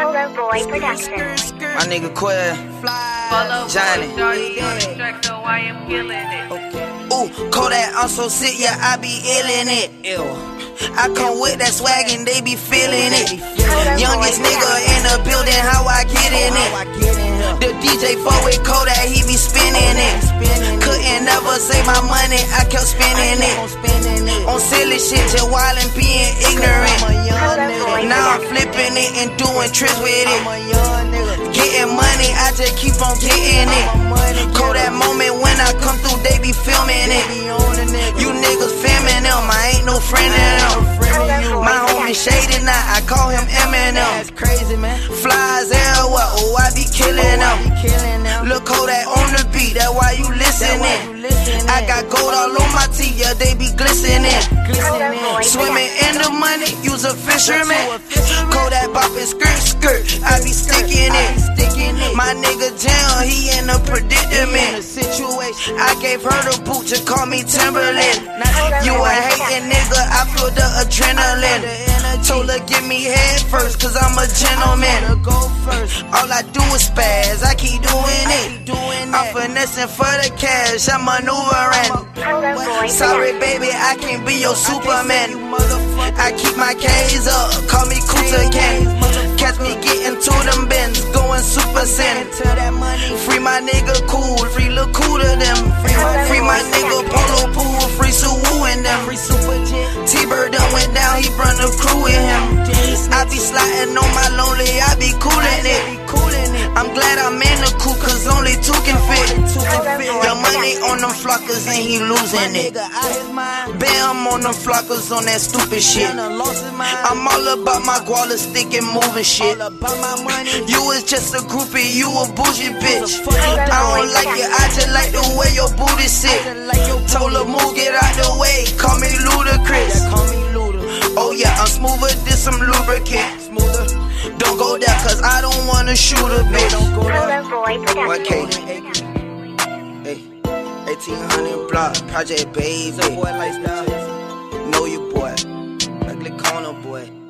Boy Productions. My nigga Quell, Johnny. Ooh, Kodak, I'm so sick, yeah, I be illin' it. I come with that swag and they be feeling it. Youngest nigga in the building, how I get in it. The DJ for with Kodak, he be spinning it. Couldn't never save my money, I kept spending it. On silly shit, just while and being ignorant. Now I'm flipping it and doing tricks with it. Getting money, I just keep on getting it. Kodak moment when I come through, they be filming it. You niggas filming them, I ain't no friend of them. My homie Shady now, I call him Eminem. Flies everywhere, oh I be killing them. Look Kodak on the beat, that's why you listening. I got gold all on my teeth, yeah they be glistening. Swimming in the money, use a fisherman. Kodak poppin' skirt, I be sticking it. My nigga Jam, he in a predicament. I gave her the boot, just call me Timberland. You a hatin' nigga, I feel the adrenaline. Told her give me head first, cause I'm a gentleman. All I do is spaz, I keep doing it. I'm finessing for the cash, I'm maneuvering. Sorry baby, I can't be your Superman. I keep my K's up, call me Kuta Ken. Catch me getting to them bends, going super sin. Free my nigga Cool, free look cool to them. Free my nigga Polo Pool, free Suwoo and them. T-Bird done went down, he brought the crew with him. I be sliding on my lonely, I be coolin' it. I'm glad I'm in the coupe, cause only two can fit. Your money on them flockers and he losing it. Bam on them flockers on that stupid shit. I'm all about my guala stick and moving shit. You is just a groupie, you a bougie bitch. I don't like it, I just like the way your booty sit. Told her move, get out the way, call me Ludacris. Oh yeah, I'm smoother than some lubricant. Don't go there cause I don't wanna shoot a bitch. What K? Hey, 1800 block, Project Baby. Know you boy, ugly corner boy.